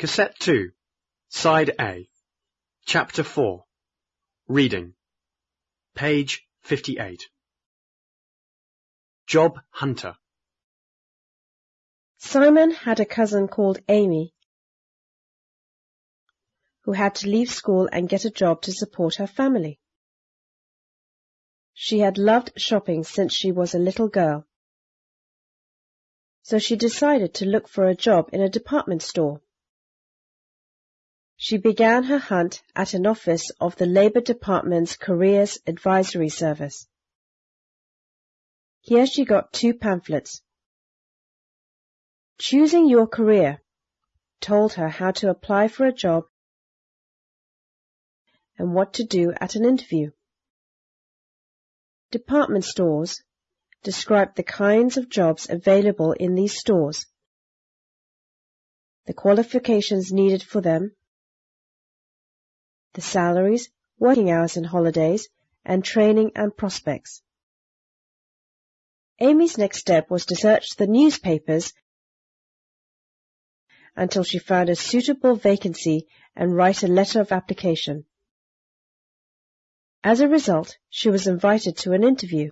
Cassette 2, Side A, Chapter 4, Reading, page 58. Job Hunter. Simon had a cousin called Amy, who had to leave school and get a job to support her family. She had loved shopping since she was a little girl, so she decided to look for a job in a department store. She began her hunt at an office of the Labour Department's Careers Advisory Service. Here she got 2 pamphlets. Choosing Your Career told her how to apply for a job and what to do at an interview. Department stores described the kinds of jobs available in these stores, the qualifications needed for them, the salaries, working hours and holidays, and training and prospects. Amy's next step was to search the newspapers until she found a suitable vacancy and write a letter of application. As a result, she was invited to an interview.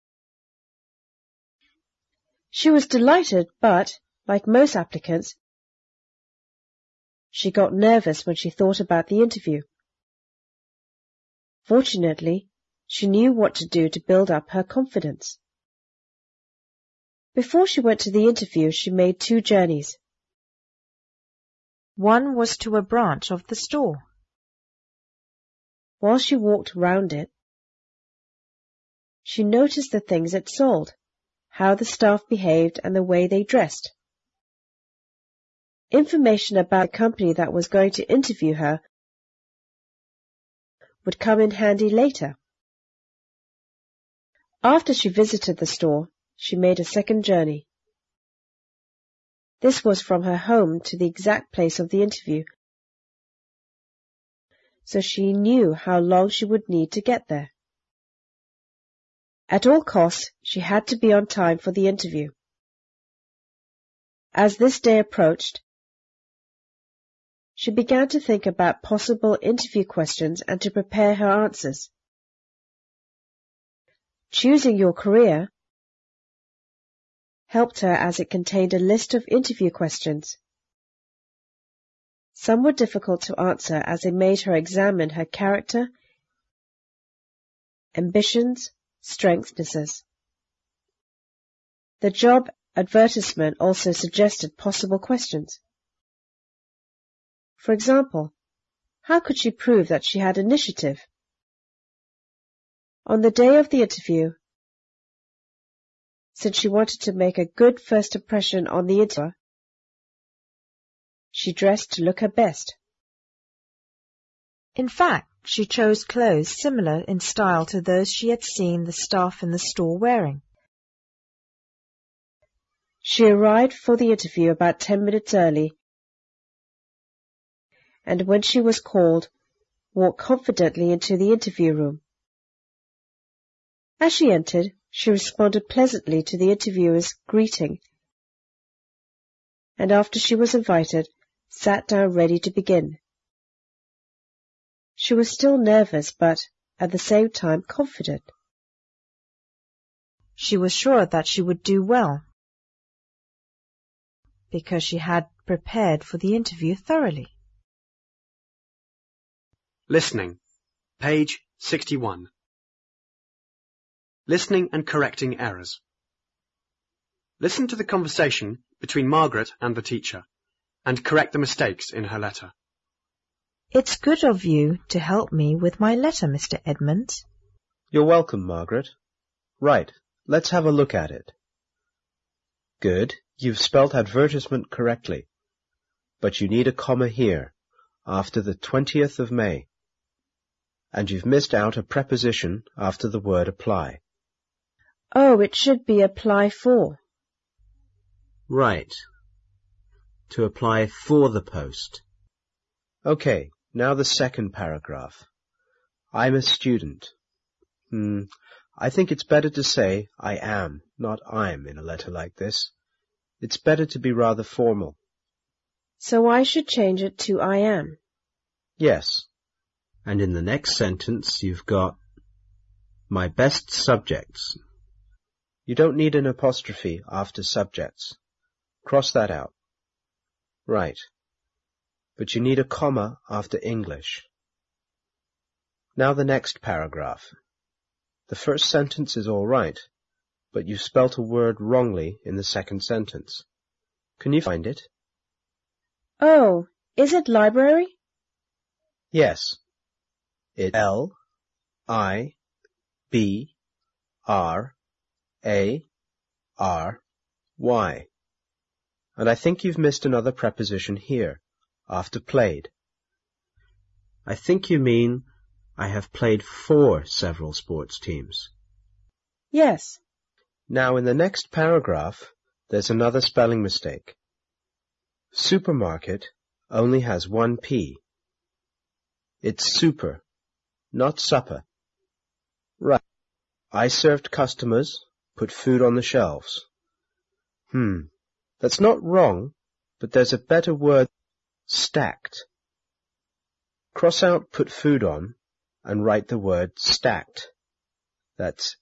She was delighted, but, like most applicants, she got nervous when she thought about the interview. Fortunately, she knew what to do to build up her confidence. Before she went to the interview, she made 2 journeys. One was to a branch of the store. While she walked round it, she noticed the things it sold, how the staff behaved and the way they dressed. Information about the company that was going to interview her would come in handy later. After she visited the store, she made a second journey. This was from her home to the exact place of the interview, so she knew how long she would need to get there. At all costs, she had to be on time for the interview. As this day approached, she began to think about possible interview questions and to prepare her answers. Choosing Your Career helped her as it contained a list of interview questions. Some were difficult to answer as they made her examine her character, ambitions, strengths. The job advertisement also suggested possible questions. For example, how could she prove that she had initiative? On the day of the interview, since she wanted to make a good first impression on the interviewer, she dressed to look her best. In fact, she chose clothes similar in style to those she had seen the staff in the store wearing. She arrived for the interview about 10 minutes early, and when she was called, walked confidently into the interview room. As she entered, she responded pleasantly to the interviewer's greeting, and after she was invited, sat down ready to begin. She was still nervous, but at the same time confident. She was sure that she would do well, because she had prepared for the interview thoroughly. Listening, page 61. Listening and correcting errors. Listen to the conversation between Margaret and the teacher, and correct the mistakes in her letter. It's good of you to help me with my letter, Mr. Edmonds. You're welcome, Margaret. Right, let's have a look at it. Good, you've spelt advertisement correctly, but you need a comma here, after the 20th of May. And you've missed out a preposition after the word apply. Oh, it should be apply for. Right. To apply for the post. Okay, now the second paragraph. I'm a student. I think it's better to say I am, not I'm, in a letter like this. It's better to be rather formal. So I should change it to I am. Yes. And in the next sentence you've got my best subjects. You don't need an apostrophe after subjects. Cross that out. Right. But you need a comma after English. Now the next paragraph. The first sentence is all right, but you spelt a word wrongly in the second sentence. Can you find it? Oh, is it library? Yes. It's L-I-B-R-A-R-Y. And I think you've missed another preposition here, after played. I think you mean I have played for several sports teams. Yes. Now in the next paragraph, there's another spelling mistake. Supermarket only has one P. It's super, not supper. Right. I served customers, put food on the shelves. That's not wrong, but there's a better word, stacked. Cross out put food on and write the word stacked. That's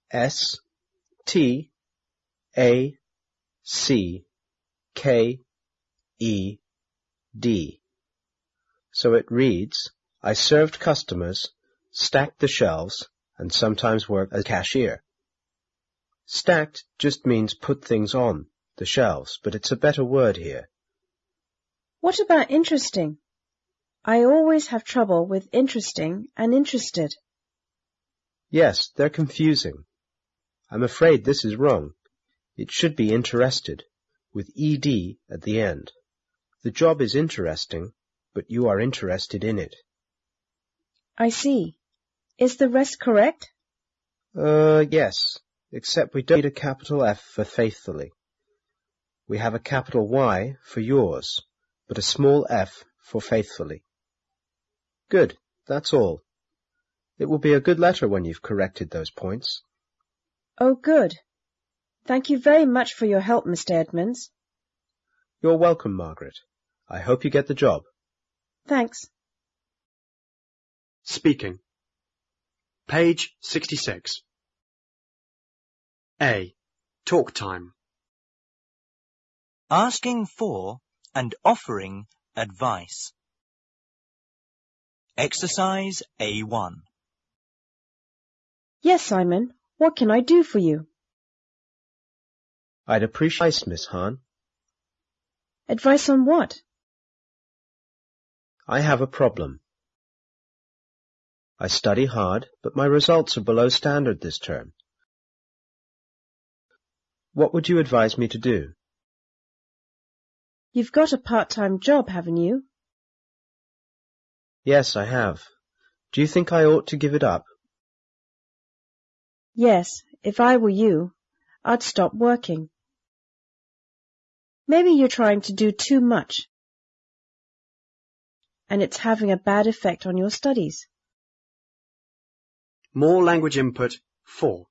S-T-A-C-K-E-D. So it reads, I served customers, stacked the shelves, and sometimes worked as cashier. Stacked just means put things on the shelves, but it's a better word here. What about interesting? I always have trouble with interesting and interested. Yes, they're confusing. I'm afraid this is wrong. It should be interested, with ed at the end. The job is interesting, but you are interested in it. I see. Is the rest correct? Yes, except we don't need a capital F for faithfully. We have a capital Y for yours, but a small f for faithfully. Good, that's all. It will be a good letter when you've corrected those points. Oh, good. Thank you very much for your help, Mr. Edmonds. You're welcome, Margaret. I hope you get the job. Thanks. Speaking. Page 66. A. Talk time. Asking for and offering advice. Exercise A1. Yes, Simon. What can I do for you? I'd appreciate Miss Hahn. Advice on what? I have a problem. I study hard, but my results are below standard this term. What would you advise me to do? You've got a part-time job, haven't you? Yes, I have. Do you think I ought to give it up? Yes, if I were you, I'd stop working. Maybe you're trying to do too much, and it's having a bad effect on your studies. More language input 4.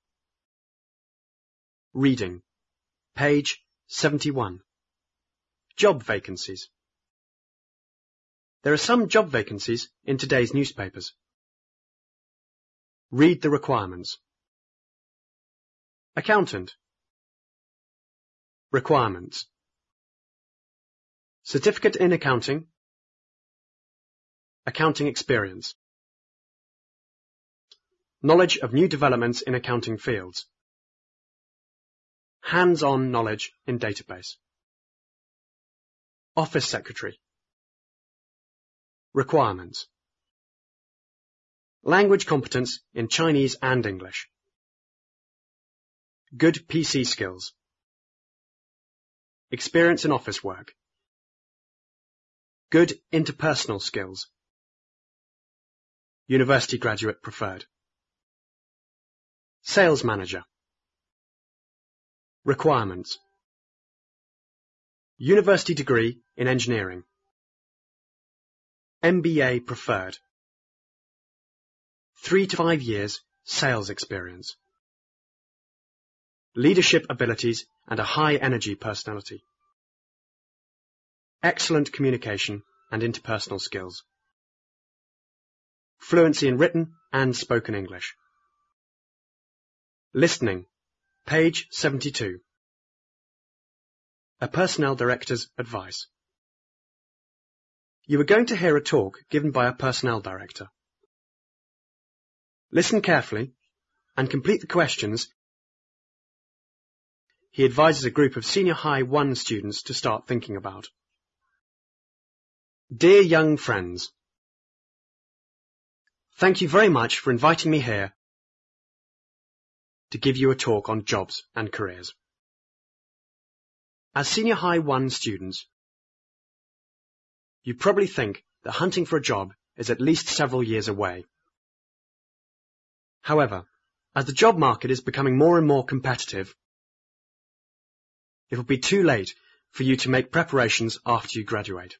Reading. Page 71. Job vacancies. There are some job vacancies in today's newspapers. Read the requirements. Accountant. Requirements. Certificate in accounting. Accounting experience. Knowledge of new developments in accounting fields. Hands-on knowledge in database. Office secretary. Requirements. Language competence in Chinese and English. Good PC skills. Experience in office work. Good interpersonal skills. University graduate preferred. Sales manager. Requirements. University degree in engineering. MBA preferred. 3 to 5 years sales experience. Leadership abilities and a high energy personality. excellent communication and interpersonal skills, fluency in written and spoken English. Listening, page 72. A personnel director's advice. You are going to hear a talk given by a personnel director. Listen carefully and complete the questions he advises a group of Senior High 1 students to start thinking about. Dear young friends, thank you very much for inviting me here to give you a talk on jobs and careers. As Senior High 1 students, you probably think that hunting for a job is at least several years away. However, as the job market is becoming more and more competitive, it will be too late for you to make preparations after you graduate.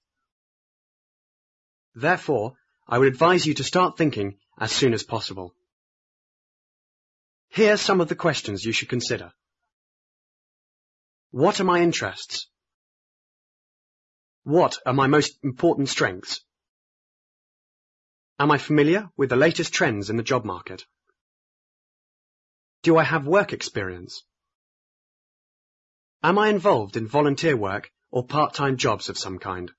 Therefore, I would advise you to start thinking as soon as possible. Here are some of the questions you should consider. What are my interests? What are my most important strengths? Am I familiar with the latest trends in the job market? Do I have work experience? Am I involved in volunteer work or part-time jobs of some kind?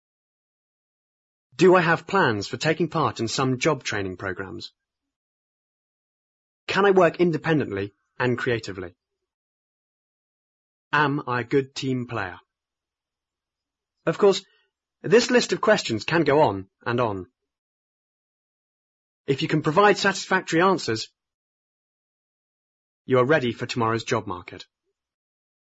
Do I have plans for taking part in some job training programs? Can I work independently and creatively? Am I a good team player? Of course, this list of questions can go on and on. If you can provide satisfactory answers, you are ready for tomorrow's job market.